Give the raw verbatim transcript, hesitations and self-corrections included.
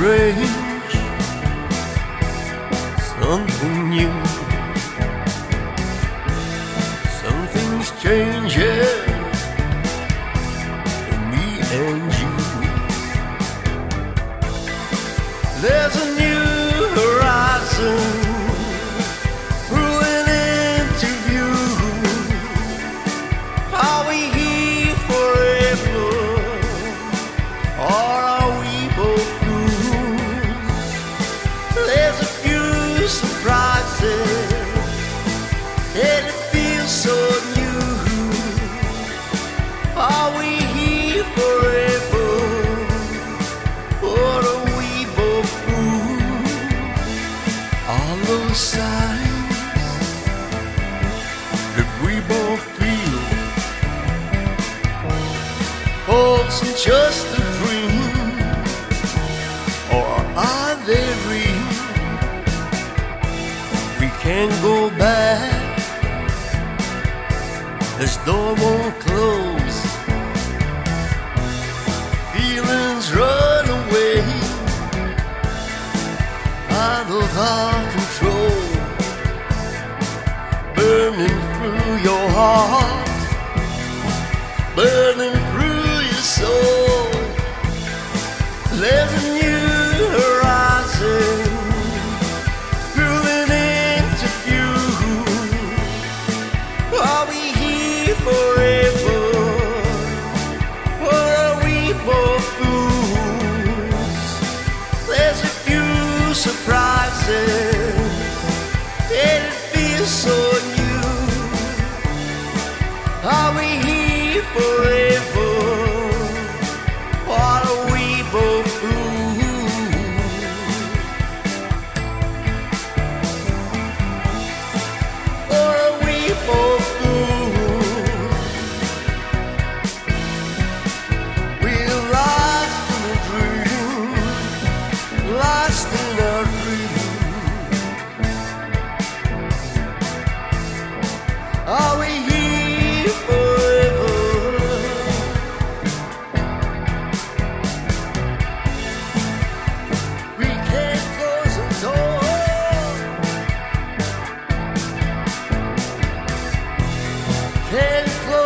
strange, something new. Something's changing for me and you. There's a new horizon brewing into view. Are we here forever, or are we both fools? There's a few surprises, and it feels so new. Are we here forever, or are we both fools? All those signs that we both feel, false and just a dream, or are they real? We can't go back, this door won't close. Feelings run away out of our control, burning through your heart, burning through your soul. There's a new horizon brewing into view. Are we here forever, or are we both fools? There's a few surprises, and it feels so new. Are we here forever, or are we both fools? Or are we both fools? We're lost in a dream, lost in our dream. Are we here forever? We can't close the door, can't close